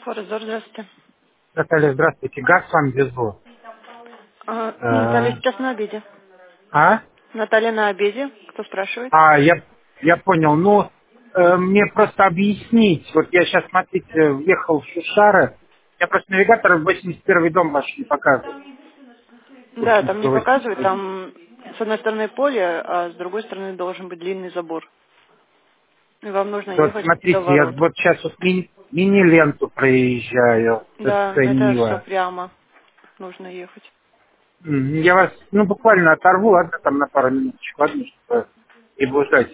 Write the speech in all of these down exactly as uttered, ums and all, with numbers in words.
Форезор, здравствуйте. Наталья, здравствуйте. Газ с вами везу. А, Наталья Э, сейчас на обеде. А? Наталья на обеде. Кто спрашивает? А, я, я понял. Ну, э, мне просто объяснить. Вот я сейчас, смотрите, въехал в Шушары. Я просто навигатор восемьдесят первый дом ваш не показывает. Да, там не Пушкинского показывает, восемьдесят один. там с одной стороны поле, а с другой стороны должен быть длинный забор. И вам нужно Вот ехать до смотрите, я ворот. вот сейчас вот мини, мини-ленту проезжаю. Да, это все Заценила. прямо нужно ехать. М, Я вас, ну, буквально оторву, ладно, там на пару минуточек, ладно, чтобы не блуждать.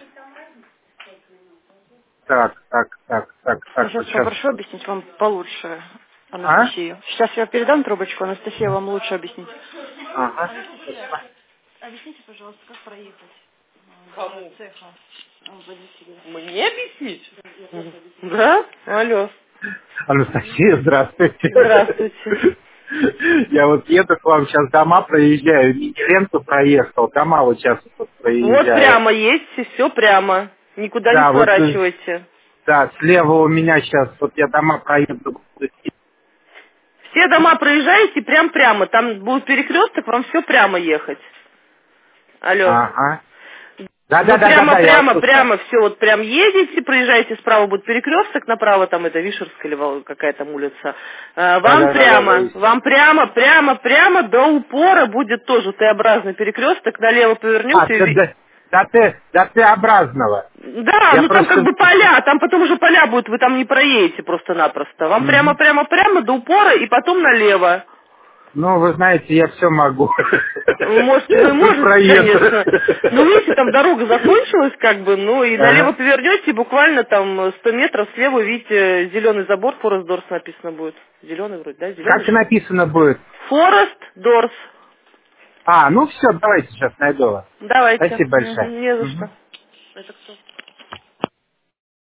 Так, так, так, так, Я так, сейчас вот сейчас. попрошу объяснить вам получше А? Анастасию. Сейчас я передам трубочку, Анастасия вам лучше объяснить. Ага. Анастасия, объясните, пожалуйста, как проехать до цеха водителя. Мне объяснить? Да? Алло. Анастасия, здравствуйте. Здравствуйте. Я вот еду к вам, сейчас дома проезжаю, мини-ленту проехал, дома вот сейчас вот Вот проезжаю. прямо есть, и все прямо. Никуда не Да, вот, э, сворачивайте. да, слева у меня сейчас, вот я дома проеду. Все дома проезжаете прям прямо. Там будет перекресток, вам все прямо ехать. Алло. Ага. Да, да, Вы да, да, прямо, да, я вас прямо, слушаю. прямо все вот прям едете, проезжаете, справа будет перекресток, направо там это Вишерская или Вол- какая там улица. А, Да, Вам да, да, да, да. прямо, есть. вам прямо, прямо, прямо до упора будет тоже Т-образный перекресток, налево А, повернете. ты, ви- да, да ты, да Т-образного. Да, Я ну там как просто... бы поля, там потом уже поля будут, вы там не проедете просто-напросто. Вам прямо, Мгм. прямо, прямо до упора и потом налево. Ну, вы знаете, я все могу. Вы можете, вы Вы можете, проеду. конечно. Ну, видите, там дорога закончилась, как бы, ну, и налево Ага. повернете, буквально там сто метров слева увидите зеленый забор, Форест Дорс написано будет. Зеленый вроде, да? Зеленый, Как и что ли? написано будет. Форест Дорс. А, ну все, давайте сейчас найду вас. Давайте. Спасибо большое. Мгм, не за Мгм. что. Это кто?